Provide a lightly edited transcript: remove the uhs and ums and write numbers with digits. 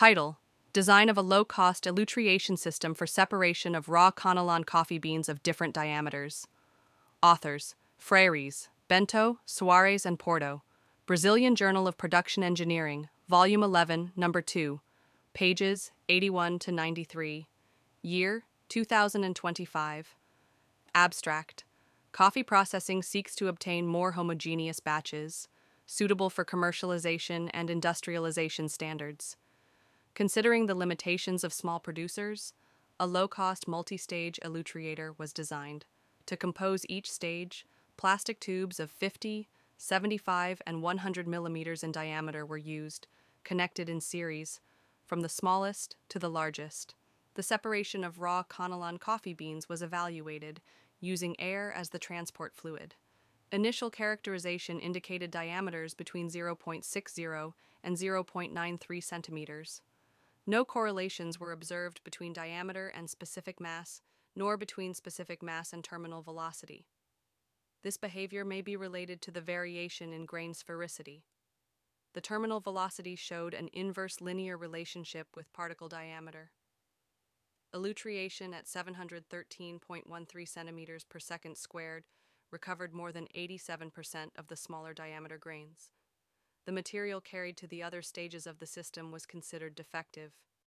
Title: Design of a low-cost elutriation system for separation of raw Conilon coffee beans of different diameters. Authors: Freires, Bento, Soares, and Porto. Brazilian Journal of Production Engineering, Volume 11, Number 2, pages 81 to 93. Year: 2025. Abstract: Coffee processing seeks to obtain more homogeneous batches, suitable for commercialization and industrialization standards. Considering the limitations of small producers, a low-cost multi-stage elutriator was designed. To compose each stage, plastic tubes of 50, 75, and 100 millimeters in diameter were used, connected in series, from the smallest to the largest. The separation of raw Conilon coffee beans was evaluated, using air as the transport fluid. Initial characterization indicated diameters between 0.60 and 0.93 centimeters. No correlations were observed between diameter and specific mass, nor between specific mass and terminal velocity. This behavior may be related to the variation in grain sphericity. The terminal velocity showed an inverse linear relationship with particle diameter. Elutriation at 713.13 centimeters per second squared recovered more than 87% of the smaller diameter grains. The material carried to the other stages of the system was considered defective.